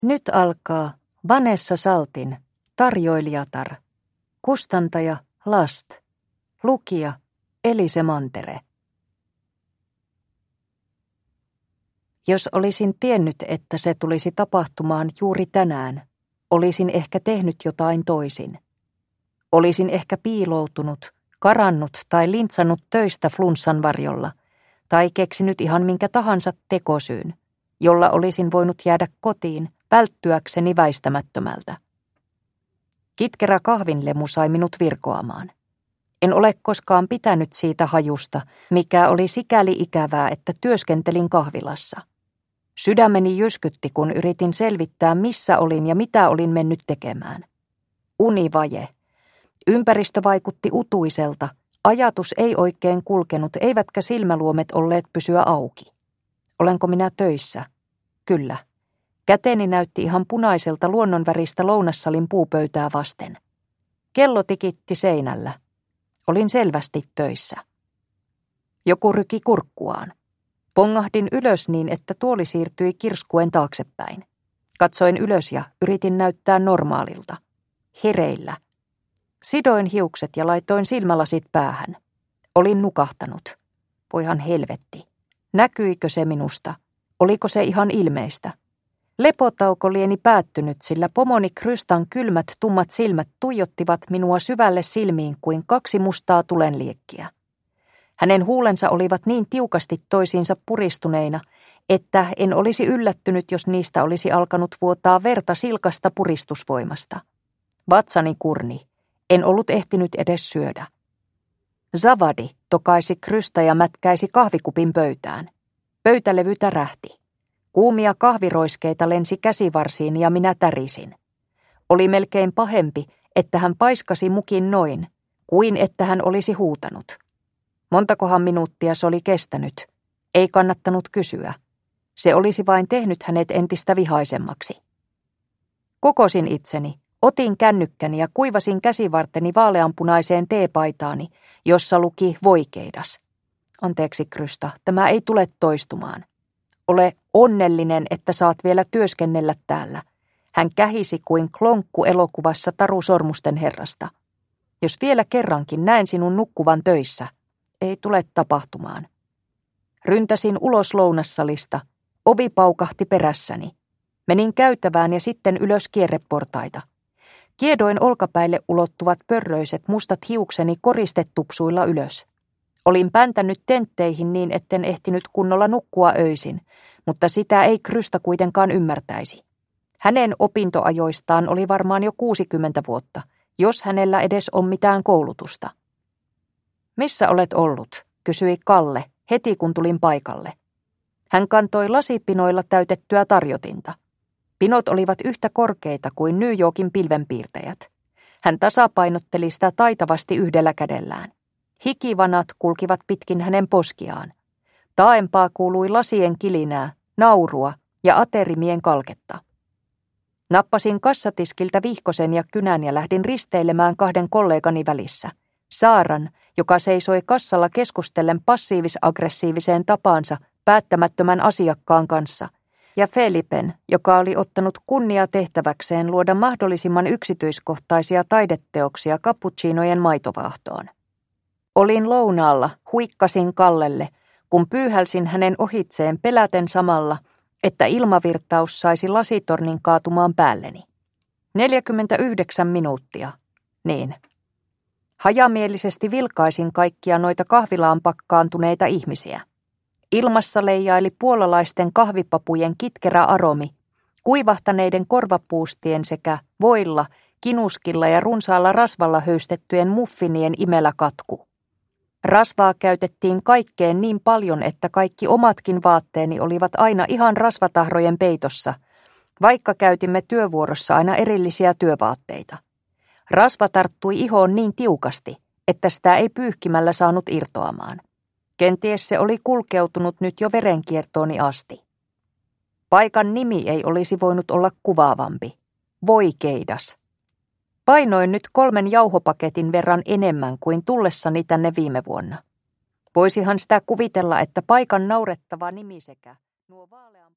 Nyt alkaa Vanessa Saltin, tarjoilijatar, kustantaja Last, lukija Elise Mantere. Jos olisin tiennyt, että se tulisi tapahtumaan juuri tänään, olisin ehkä tehnyt jotain toisin. Olisin ehkä piiloutunut, karannut tai lintsannut töistä flunssan varjolla, tai keksinyt ihan minkä tahansa tekosyyn, jolla olisin voinut jäädä kotiin välttyäkseni väistämättömältä. Kitkerä kahvinlemu sai minut virkoamaan. En ole koskaan pitänyt siitä hajusta, mikä oli sikäli ikävää, että työskentelin kahvilassa. Sydämeni jyskytti, kun yritin selvittää, missä olin ja mitä olin mennyt tekemään. Univaje. Ympäristö vaikutti utuiselta, ajatus ei oikein kulkenut, eivätkä silmäluomet olleet pysyä auki. Olenko minä töissä? Kyllä. Käteni näytti ihan punaiselta luonnonväristä lounassalin puupöytää vasten. Kello tikitti seinällä. Olin selvästi töissä. Joku ryki kurkkuaan. Pongahdin ylös niin, että tuoli siirtyi kirskuen taaksepäin. Katsoin ylös ja yritin näyttää normaalilta. Hereillä. Sidoin hiukset ja laitoin silmälasit päähän. Olin nukahtanut. Voihan helvetti. Näkyikö se minusta? Oliko se ihan ilmeistä? Lepotauko lieni päättynyt, sillä pomoni Krystan kylmät tummat silmät tuijottivat minua syvälle silmiin kuin kaksi mustaa tulenliekkiä. Hänen huulensa olivat niin tiukasti toisiinsa puristuneina, että en olisi yllättynyt, jos niistä olisi alkanut vuotaa verta silkasta puristusvoimasta. Vatsani kurni. En ollut ehtinyt edes syödä. Zavadi tokaisi Krysta ja mätkäisi kahvikupin pöytään. Pöytälevy tärähti. Kuumia kahviroiskeita lensi käsivarsiin ja minä tärisin. Oli melkein pahempi, että hän paiskasi mukin noin, kuin että hän olisi huutanut. Montakohan minuuttia se oli kestänyt. Ei kannattanut kysyä. Se olisi vain tehnyt hänet entistä vihaisemmaksi. Kokosin itseni, otin kännykkäni ja kuivasin käsivarteni vaaleanpunaiseen teepaitaani, jossa luki voikeidas. Anteeksi, Krysta, tämä ei tule toistumaan. Ole onnellinen, että saat vielä työskennellä täällä. Hän kähisi kuin klonkku elokuvassa Taru Sormusten herrasta. Jos vielä kerrankin näen sinun nukkuvan töissä, ei tule tapahtumaan. Ryntäsin ulos lounassalista. Ovi paukahti perässäni. Menin käytävään ja sitten ylös kierreportaita. Kiedoin olkapäille ulottuvat pörröiset mustat hiukseni koristetupsuilla ylös. Olin päntänyt tentteihin niin, etten ehtinyt kunnolla nukkua öisin, mutta sitä ei Krysta kuitenkaan ymmärtäisi. Hänen opintoajoistaan oli varmaan jo 60 vuotta, jos hänellä edes on mitään koulutusta. Missä olet ollut, kysyi Kalle heti kun tulin paikalle. Hän kantoi lasipinoilla täytettyä tarjotinta. Pinot olivat yhtä korkeita kuin New Yorkin pilvenpiirtäjät. Hän tasapainotteli sitä taitavasti yhdellä kädellään. Hikivanat kulkivat pitkin hänen poskiaan. Taaempaa kuului lasien kilinää, naurua ja aterimien kalketta. Nappasin kassatiskiltä vihkosen ja kynän ja lähdin risteilemään kahden kollegani välissä. Saaran, joka seisoi kassalla keskustellen passiivis-aggressiiviseen tapaansa päättämättömän asiakkaan kanssa, ja Felipen, joka oli ottanut kunniatehtäväkseen luoda mahdollisimman yksityiskohtaisia taideteoksia cappuccinojen maitovaahtoon. Olin lounaalla, huikkasin Kallelle, kun pyyhälsin hänen ohitseen peläten samalla, että ilmavirtaus saisi lasitornin kaatumaan päälleni. 49 minuuttia. Niin. Hajamielisesti vilkaisin kaikkia noita kahvilaan pakkaantuneita ihmisiä. Ilmassa leijaili puolalaisten kahvipapujen kitkerä aromi, kuivahtaneiden korvapuustien sekä voilla, kinuskilla ja runsaalla rasvalla höystettyjen muffinien imelä katku. Rasvaa käytettiin kaikkeen niin paljon, että kaikki omatkin vaatteeni olivat aina ihan rasvatahrojen peitossa, vaikka käytimme työvuorossa aina erillisiä työvaatteita. Rasva tarttui ihoon niin tiukasti, että sitä ei pyyhkimällä saanut irtoamaan. Kenties se oli kulkeutunut nyt jo verenkiertooni asti. Paikan nimi ei olisi voinut olla kuvaavampi. Voikeidas. Painoin nyt 3 jauhopaketin verran enemmän kuin tullessani tänne viime vuonna. Voisihan sitä kuvitella, että paikan naurettava nimi sekä nuo vaalean